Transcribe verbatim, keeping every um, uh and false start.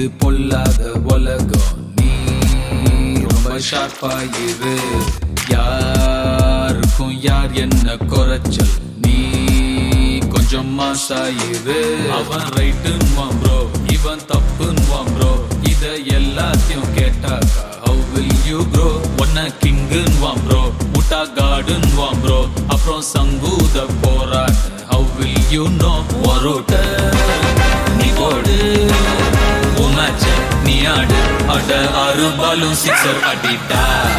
இது பொல்லாத உலகம், நீ ரொம்ப ஷார்ப்பாயிரு. யாருக்கும் யார் என்ன குறைச்சல், நீ கொஞ்சம் மாசாயிரு. அவன் ரைட்டுன்னுவான் ப்ரோ, இவன் தப்புன்னுவான் ப்ரோ. இத எல்லாத்தையும் கேட்டாக்கா how will you grow? ஒன்ன கிங்குன்னுவான் ப்ரோ, முட்டா காடுன்னுவான் ப்ரோ. அப்புறம் சங்கூத போராட்ட how will you know? ஒருட்ட நீ போடு, உன் மேட்ச நீ ஆடு. அட ஆறு பாலும் சிக்ஸர் அடிட்டா.